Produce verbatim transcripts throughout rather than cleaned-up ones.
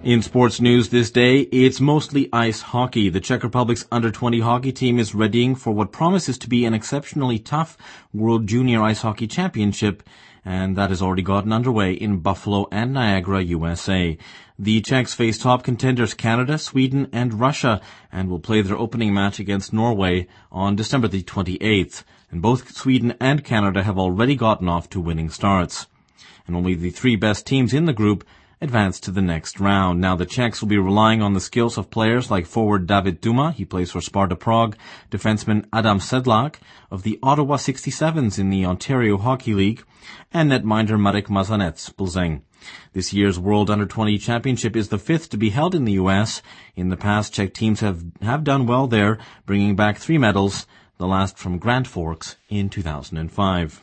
In sports news this day, it's mostly ice hockey. The Czech Republic's under twenty hockey team is readying for what promises to be an exceptionally tough World Junior Ice Hockey Championship, and that has already gotten underway in Buffalo and Niagara, U S A. The Czechs face top contenders Canada, Sweden, and Russia, and will play their opening match against Norway on December the twenty-eighth. And both Sweden and Canada have already gotten off to winning starts. And only the three best teams in the group advance to the next round. Now the Czechs will be relying on the skills of players like forward David Duma, he plays for Sparta Prague, defenseman Adam Sedlak of the Ottawa sixty-sevens in the Ontario Hockey League, and netminder Marek Mazanec, Plzeň. This year's World Under twenty Championship is the fifth to be held in the U S. In the past, Czech teams have, have done well there, bringing back three medals, the last from Grand Forks in two thousand five.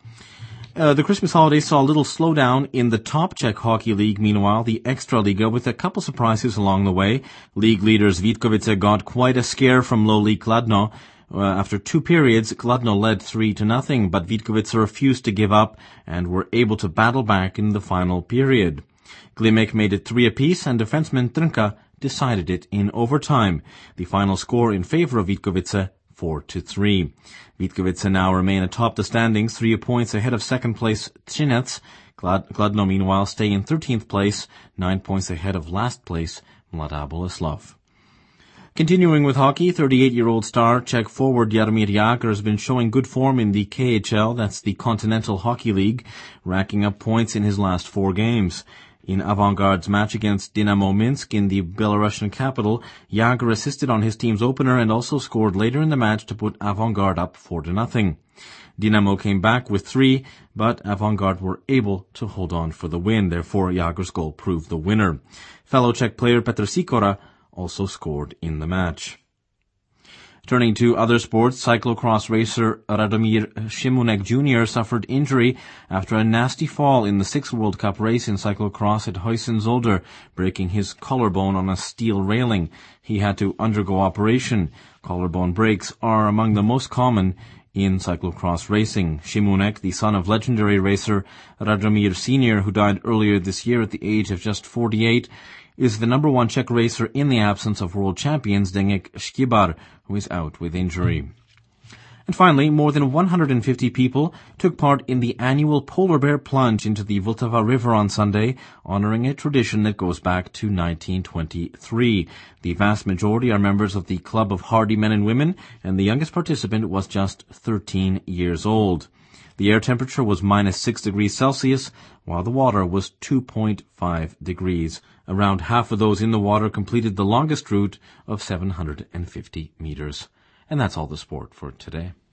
Uh, the Christmas holiday saw a little slowdown in the top Czech hockey league. Meanwhile, the Extraliga, with a couple surprises along the way. League leaders Vítkovice got quite a scare from lowly Kladno. Uh, after two periods, Kladno led three to nothing, but Vítkovice refused to give up and were able to battle back in the final period. Glimek made it three apiece, and defenseman Trnka decided it in overtime. The final score in favor of Vítkovice, four to three. Vítkovice now remain atop the standings, three points ahead of second place Třinec. Kladno, meanwhile, stay in thirteenth place, nine points ahead of last place Mladá Boleslav. Continuing with hockey, thirty-eight-year-old star Czech forward Jaromír Jágr has been showing good form in the K H L, that's the Continental Hockey League, racking up points in his last four games. In Avangard's match against Dynamo Minsk in the Belarusian capital, Jágr assisted on his team's opener and also scored later in the match to put Avangard up four to nothing. Dynamo came back with three, but Avangard were able to hold on for the win. Therefore, Jágr's goal proved the winner. Fellow Czech player Petr Sikora also scored in the match. Turning to other sports, cyclocross racer Radomír Šimunek Junior suffered injury after a nasty fall in the sixth World Cup race in cyclocross at Huizen-Zolder, breaking his collarbone on a steel railing. He had to undergo operation. Collarbone breaks are among the most common in cyclocross racing. Šimunek, the son of legendary racer Radomír Senior, who died earlier this year at the age of just forty-eight, is the number one Czech racer in the absence of world champion Zdeněk Štěpár, who is out with injury. And finally, more than one hundred fifty people took part in the annual polar bear plunge into the Vltava River on Sunday, honoring a tradition that goes back to nineteen twenty-three. The vast majority are members of the Club of Hardy Men and Women, and the youngest participant was just thirteen years old. The air temperature was minus six degrees Celsius, while the water was two point five degrees. Around half of those in the water completed the longest route of seven hundred fifty meters. And that's all the sport for today.